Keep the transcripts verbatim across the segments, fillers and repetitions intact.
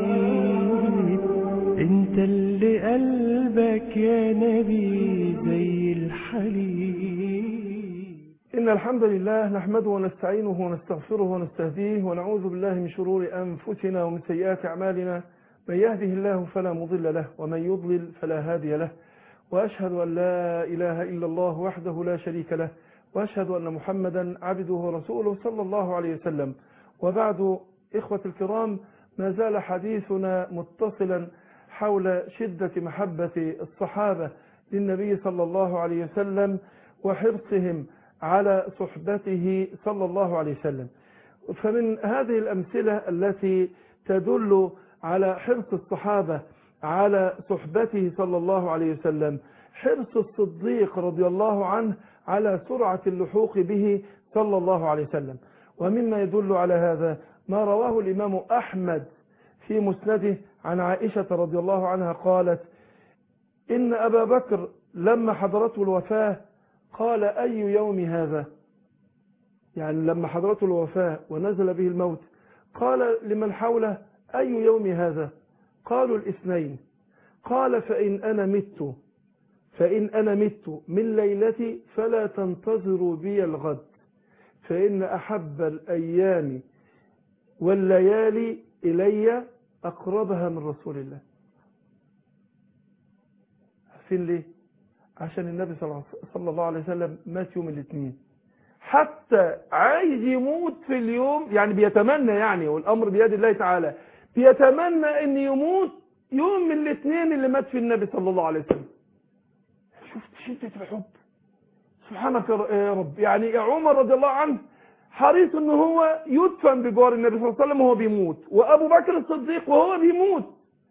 انت اللي قلبك يا نبي زي الحليب. إن الحمد لله نحمده ونستعينه ونستغفره ونستهديه ونعوذ بالله من شرور أنفسنا ومن سيئات أعمالنا. من يهده الله فلا مضل له ومن يضلل فلا هادي له، وأشهد أن لا إله إلا الله وحده لا شريك له، وأشهد أن محمدا عبده ورسوله صلى الله عليه وسلم. وبعد، إخوة الكرام، ما زال حديثنا متصلا حول شدة محبة الصحابة للنبي صلى الله عليه وسلم وحرصهم على صحبته صلى الله عليه وسلم. فمن هذه الأمثلة التي تدل على حرص الصحابة على صحبته صلى الله عليه وسلم حرص الصديق رضي الله عنه على سرعة اللحوق به صلى الله عليه وسلم. ومما يدل على هذا ما رواه الإمام أحمد في مسنده عن عائشة رضي الله عنها قالت: إن أبا بكر لما حضرته الوفاة قال: أي يوم هذا؟ يعني لما حضرته الوفاة ونزل به الموت قال لمن حوله: أي يوم هذا؟ قالوا: الاثنين. قال: فإن أنا مت فإن أنا مت من ليلتي فلا تنتظروا بي الغد، فإن أحب الأيام والليالي إلي أقربها من رسول الله. عارفين ليه؟ عشان النبي صلى الله عليه وسلم مات يوم الاثنين، حتى عايز يموت في اليوم، يعني بيتمنى، يعني والأمر بيد الله تعالى، بيتمنى أن يموت يوم من الاثنين اللي مات في النبي صلى الله عليه وسلم. شفت شدة الحب، سبحانك يا رب. يعني عمر رضي الله عنه حريص ان هو يدفن بجوار النبي صلى الله عليه وسلم وهو بيموت، وابو بكر الصديق وهو بيموت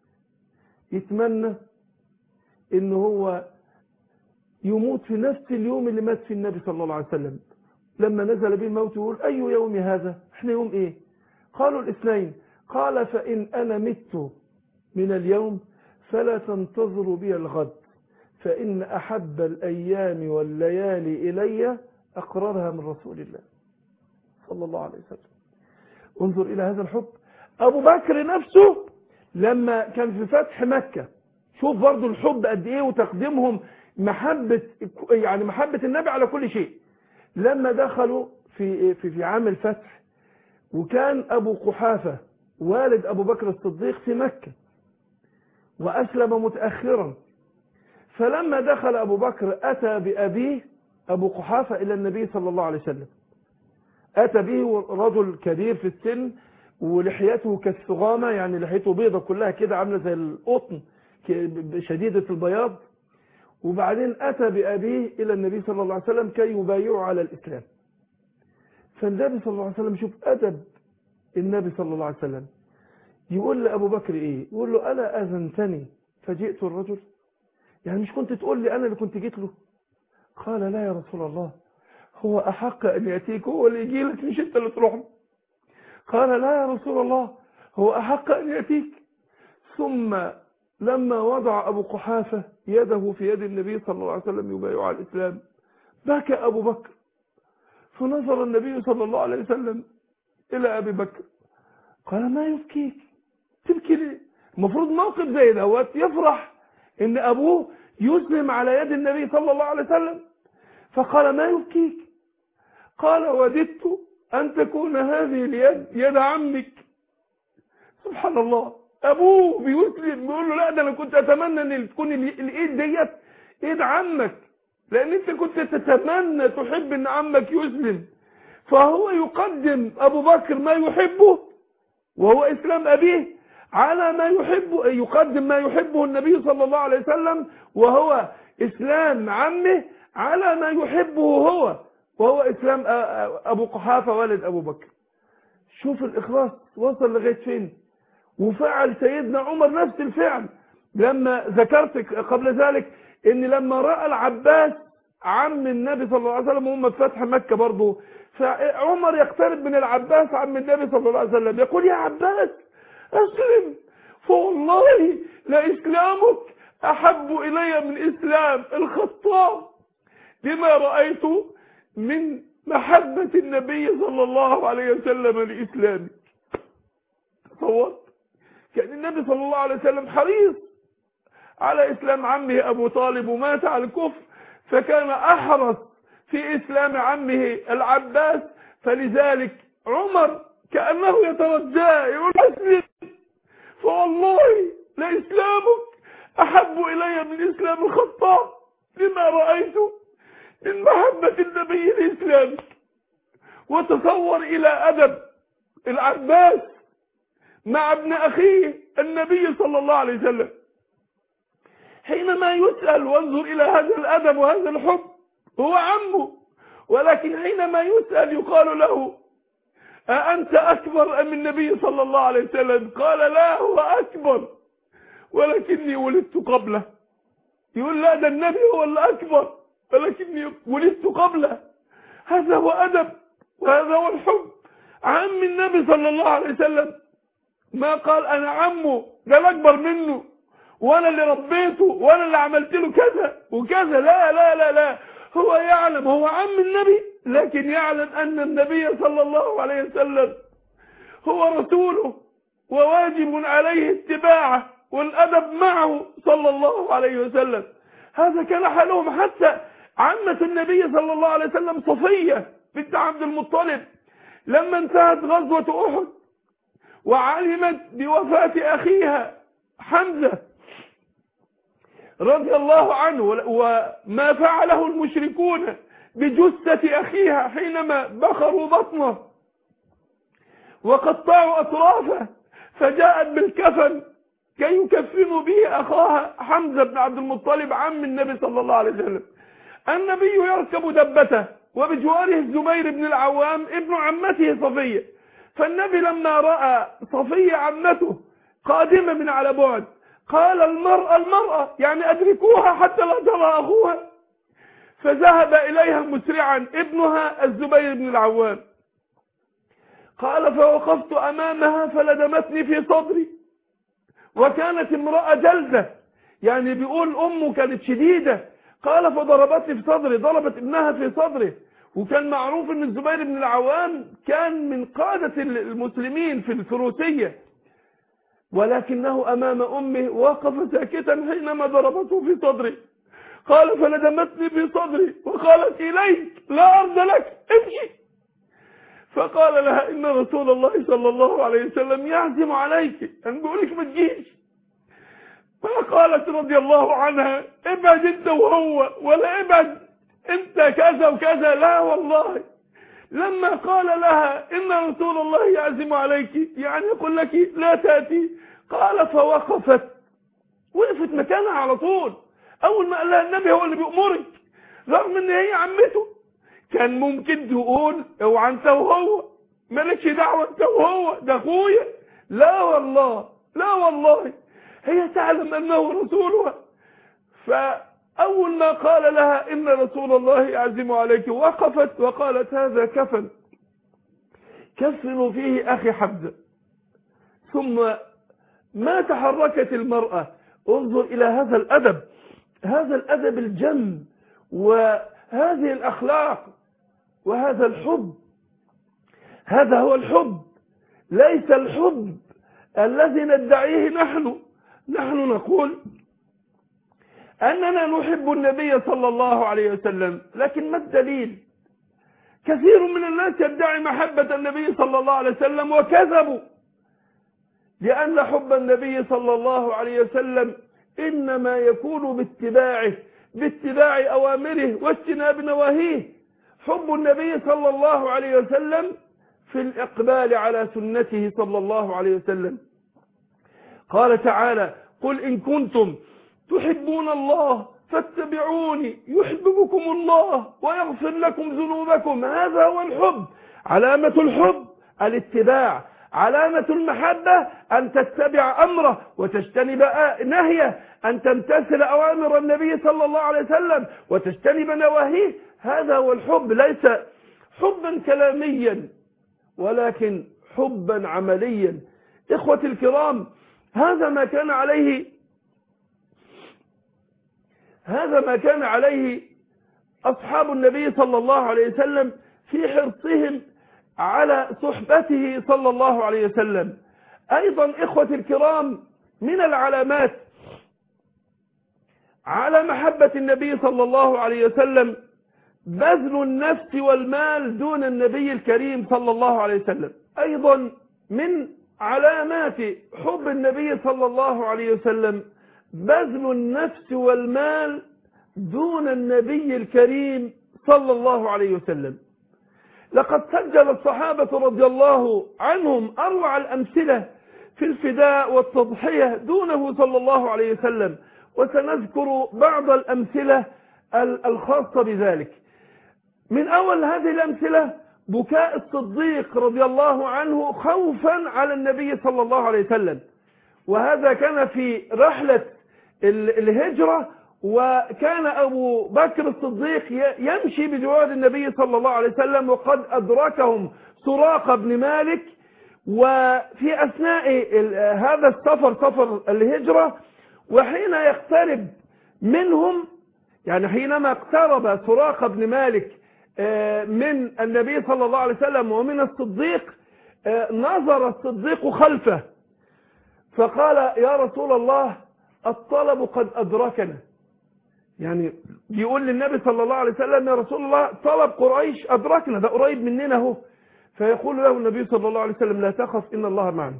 يتمنى ان هو يموت في نفس اليوم اللي مات في النبي صلى الله عليه وسلم. لما نزل به الموت يقول: أي يوم هذا؟ احنا يوم ايه؟ قالوا: الاثنين. قال: فإن أنا مت من اليوم فلا تنتظروا بي الغد، فإن أحب الأيام والليالي إلي أقربها من رسول الله صلى الله عليه وسلم. انظر إلى هذا الحب. أبو بكر نفسه لما كان في فتح مكة، شوف برضو الحب قد إيه وتقديمهم محبة، يعني محبة النبي على كل شيء. لما دخلوا في في في عام الفتح، وكان أبو قحافة والد أبو بكر الصديق في مكة وأسلم متأخرا، فلما دخل أبو بكر أتى بأبيه أبو قحافة إلى النبي صلى الله عليه وسلم. أتى به رجل كبير في السن ولحيته كالسغامة، يعني لحيته بيضة كلها كده عاملة زي القطن شديدة البياض. وبعدين أتى بأبيه إلى النبي صلى الله عليه وسلم كي يبايعه على الإسلام. فالنبي صلى الله عليه وسلم، شوف أدب النبي صلى الله عليه وسلم، يقول لأبو بكر إيه؟ يقول له: ألا أذنتني فجئت الرجل؟ يعني مش كنت تقول لي أنا اللي كنت جيت له؟ قال: لا يا رسول الله، هو أحق أن يأتيك، هو اللي يجي لك مش أنت اللي تروح له. قال: لا يا رسول الله، هو أحق أن يأتيك. ثم لما وضع أبو قحافة يده في يد النبي صلى الله عليه وسلم يبايع على الإسلام، بكى أبو بكر، فنظر النبي صلى الله عليه وسلم إلى أبي بكر قال: ما يبكيك؟ تبكي ليه؟ المفروض موقف زي دوت يفرح إن أبوه يسلم على يد النبي صلى الله عليه وسلم. فقال: ما يبكيك؟ قال: وددت أن تكون هذه اليد يد عمك. سبحان الله، أبوه بيسلم بيقول له: لا، ده أنا كنت أتمنى أن تكون الإيد ديت إيد عمك، لأن أنت كنت تتمنى تحب أن عمك يسلم. فهو يقدم أبو بكر ما يحبه وهو إسلام أبيه على ما يحبه، يقدم ما يحبه النبي صلى الله عليه وسلم وهو إسلام عمه على ما يحبه هو وهو إسلام أبو قحافة والد أبو بكر. شوف الإخلاص وصل لغاية فين. وفعل سيدنا عمر نفس الفعل. لما ذكرت قبل ذلك ان لما رأى العباس عم النبي صلى الله عليه وسلم وهم في فتح مكة برضه، فعمر يقترب من العباس عم النبي صلى الله عليه وسلم يقول: يا عباس اسلم، فوالله لإسلامك أحب إلي من إسلام الخطاب، لما رأيت من محبة النبي صلى الله عليه وسلم لإسلامي. صوت كان النبي صلى الله عليه وسلم حريص على إسلام عمه أبو طالب ومات على الكفر، فكان أحرص في إسلام عمه العباس، فلذلك عمر كأنه يترجاه يقول أسلم، فوالله لإسلامك أحب إلي من إسلام الخطاب لما رأيته من محبة النبي لإسلامك. وتصور إلى أدب العباس مع ابن أخيه النبي صلى الله عليه وسلم حينما يسأل، وانظر إلى هذا الأدب وهذا الحب، هو عمه، ولكن حينما يسأل يقال له أأنت أكبر أم النبي صلى الله عليه وسلم؟ قال لا، هو أكبر ولكني ولدت قبله. يقول لا، ده النبي هو اللي أكبر ولكني ولدت قبله. هذا هو أدب وهذا هو الحب. عم النبي صلى الله عليه وسلم ما قال أنا عمه، ده أكبر منه وأنا اللي ربيته وأنا اللي عملت له كذا وكذا، لا لا لا لا، هو يعلم هو عم النبي، لكن يعلم أن النبي صلى الله عليه وسلم هو رسوله وواجب عليه اتباعه والأدب معه صلى الله عليه وسلم. هذا كان حالهم. حتى عمة النبي صلى الله عليه وسلم صفية بنت عبد المطلب لما انتهت غزوة أحد وعلمت بوفاة أخيها حمزة رضي الله عنه وما فعله المشركون بجثة أخيها حينما بخروا بطنه وقطعوا أطرافه، فجاءت بالكفن كي يكفنوا به أخاها حمزة بن عبد المطلب عم النبي صلى الله عليه وسلم. النبي يركب دبته وبجواره الزبير بن العوام ابن عمته صفية، فالنبي لما رأى صفية عمته قادمة من على بعد قال المرأة المرأة يعني أدركوها حتى لا ترى أخوها، فذهب إليها مسرعا ابنها الزبير بن العوام. قال فوقفت أمامها فلدمتني في صدري، وكانت امرأة جلدة، يعني بيقول أمه كانت شديدة. قال فضربتني في صدري، ضربت ابنها في صدره. وكان معروف ان الزبير بن العوام كان من قادة المسلمين في الفروسية، ولكنه امام امه وقف ساكتا حينما ضربته في صدري. قال فلدمتني في صدري وقالت اليك لا ارض لك امشي. فقال لها ان رسول الله صلى الله عليه وسلم يعزم عليك، ان بيقولك ما تجيش. فقالت رضي الله عنها ابعد انت وهو، ولا ابعد انت كذا وكذا، لا والله. لما قال لها ان رسول الله يعزم عليك يعني يقول لك لا تأتي، قال فوقفت، وقفت مكانها على طول. اول ما قال لها النبي هو اللي بيأمرك، رغم ان هي عمته، كان ممكن تقول اوعى انت وهو، مالكش دعوه انت وهو، ده اخويا. لا والله لا والله، هي تعلم انه رسولها. فاول ما قال لها ان رسول الله يعزم عليك وقفت وقالت هذا كفن كفنوا فيه اخي حمزة. ثم ما تحركت المرأة. انظر الى هذا الادب، هذا الادب الجم وهذه الاخلاق وهذا الحب. هذا هو الحب، ليس الحب الذي ندعيه نحن. نحن نقول أننا نحب النبي صلى الله عليه وسلم، لكن ما الدليل؟ كثير من الناس يدعي محبة النبي صلى الله عليه وسلم وكذبوا، لأن حب النبي صلى الله عليه وسلم إنما يكون باتباعه، باتباع أوامره واجتناب نواهيه. حب النبي صلى الله عليه وسلم في الإقبال على سنته صلى الله عليه وسلم. قال تعالى قل إن كنتم تحبون الله فاتبعوني يحببكم الله ويغفر لكم ذنوبكم. هذا هو الحب. علامة الحب الاتباع، علامة المحبة أن تتبع أمره وتجتنب نهيه، أن تمتثل أوامر النبي صلى الله عليه وسلم وتجتنب نواهيه. هذا هو الحب، ليس حبا كلاميا ولكن حبا عمليا. إخوتي الكرام، هذا ما كان عليه هذا ما كان عليه أصحاب النبي صلى الله عليه وسلم في حرصهم على صحبته صلى الله عليه وسلم. أيضا إخوتي الكرام من العلامات على محبة النبي صلى الله عليه وسلم بذل النفس والمال دون النبي الكريم صلى الله عليه وسلم. أيضا من علامات حب النبي صلى الله عليه وسلم بذل النفس والمال دون النبي الكريم صلى الله عليه وسلم. لقد سجل الصحابة رضي الله عنهم أروع الأمثلة في الفداء والتضحية دونه صلى الله عليه وسلم، وسنذكر بعض الأمثلة الخاصة بذلك. من أول هذه الأمثلة بكاء الصديق رضي الله عنه خوفا على النبي صلى الله عليه وسلم، وهذا كان في رحلة الهجرة، وكان أبو بكر الصديق يمشي بجوار النبي صلى الله عليه وسلم وقد أدركهم سراقة بن مالك، وفي أثناء هذا السفر سفر الهجرة وحين يقترب منهم، يعني حينما اقترب سراقة بن مالك من النبي صلى الله عليه وسلم ومن الصديق، نظر الصديق خلفه فقال يا رسول الله الطلب قد أدركنا، يعني بيقول للنبي صلى الله عليه وسلم يا رسول الله طلب قريش أدركنا، ده قريب مننا اهو. فيقول له النبي صلى الله عليه وسلم لا تخف إن الله معنا.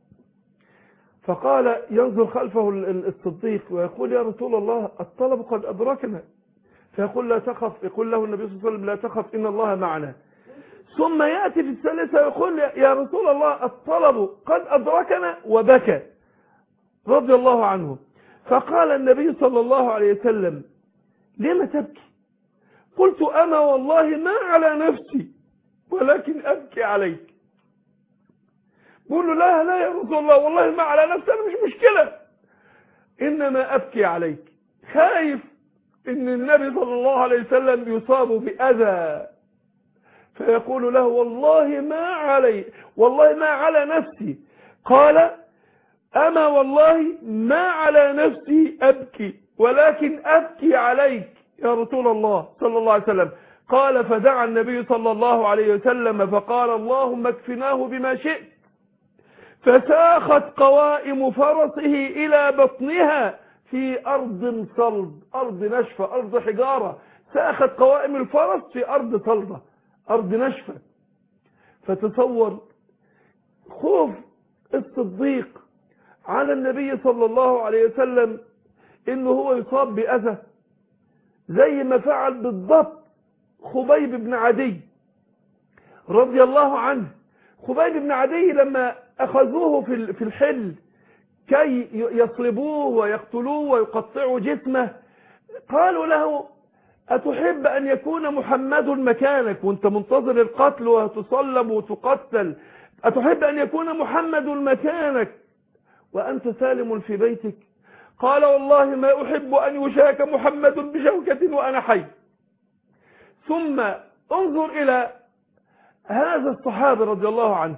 فقال ينظر خلفه الصديق ويقول يا رسول الله الطلب قد أدركنا، فيقول لا تخف، يقول له النبي صلى الله عليه وسلم لا تخف إن الله معنا. ثم يأتي في الثالثة ويقول يا رسول الله الطلب قد أدركنا، وبكى رضي الله عنه. فقال النبي صلى الله عليه وسلم لما تبكي؟ قلت أنا والله ما على نفسي ولكن أبكي عليك. بقول له لا لا يا رسول الله والله ما على نفسي، أنا مش مشكلة، إنما أبكي عليك، خايف إن النبي صلى الله عليه وسلم يصاب بأذى. فيقول له والله ما علي والله ما على نفسي. قال أما والله ما على نفسي أبكي ولكن أبكي عليك يا رسول الله صلى الله عليه وسلم. قال فدعا النبي صلى الله عليه وسلم فقال اللهم اكفناه بما شئت، فساخت قوائم فرسه إلى بطنها في أرض صلب، أرض نشفة، أرض حجارة، ساخت قوائم الفرس في أرض صلبة، أرض نشفة. فتصور خوف الصديق على النبي صلى الله عليه وسلم إنه هو يصاب بأذى، زي ما فعل بالضبط خبيب بن عدي رضي الله عنه. خبيب بن عدي لما أخذوه في الحل كي يصلبوه ويقتلوه ويقطعوا جسمه، قالوا له أتحب أن يكون محمد مكانك وانت منتظر القتل وتصلب وتقتل، أتحب أن يكون محمد مكانك وأنت سالم في بيتك؟ قال والله ما أحب أن يشاك محمد بشوكة وأنا حي. ثم انظر إلى هذا الصحابي رضي الله عنه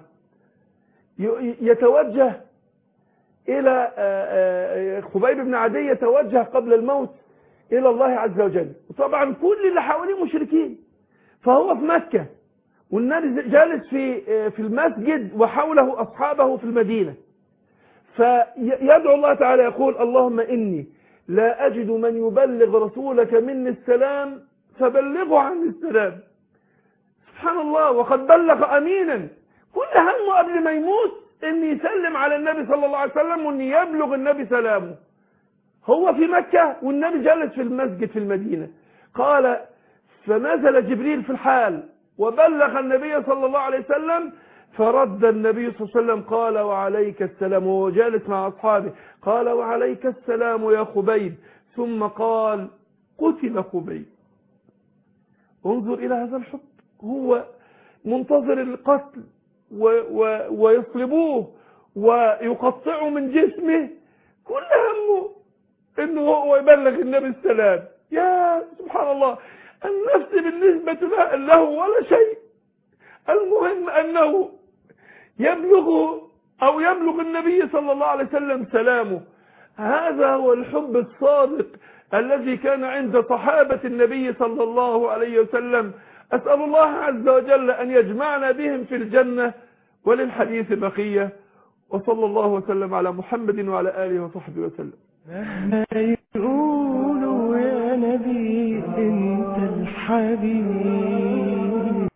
يتوجه إلى خبيب بن عدي، يتوجه قبل الموت إلى الله عز وجل، وطبعا كل اللي حواليه مشركين، فهو في مكة والنبي جالس في في المسجد وحوله أصحابه في المدينة، فيدعو الله تعالى يقول اللهم إني لا أجد من يبلغ رسولك مني السلام فبلغه عني السلام. سبحان الله، وقد بلغ أمينا، كل همه قبل ما يموت إن يسلم على النبي صلى الله عليه وسلم وإن يبلغ النبي سلامه. هو في مكة والنبي جالس في المسجد في المدينة. قال فنزل جبريل في الحال وبلغ النبي صلى الله عليه وسلم، فرد النبي صلى الله عليه وسلم قال وعليك السلام، وهو جالس مع أصحابه قال وعليك السلام يا خبيب، ثم قال قتل خبيب. انظر إلى هذا الحب، هو منتظر القتل و و ويصلبوه ويقطعوا من جسمه، كل همه انه هو يبلغ النبي السلام. يا سبحان الله، النفس بالنسبة له ولا شيء، المهم انه يبلغ او يبلغ النبي صلى الله عليه وسلم سلامه. هذا هو الحب الصادق الذي كان عند صحابة النبي صلى الله عليه وسلم. أسأل الله عز وجل أن يجمعنا بهم في الجنة، وللحديث بقية. وصلى الله وسلم على محمد وعلى آله وصحبه وسلم. مهما يقولوا يا نبي انت الحبيب.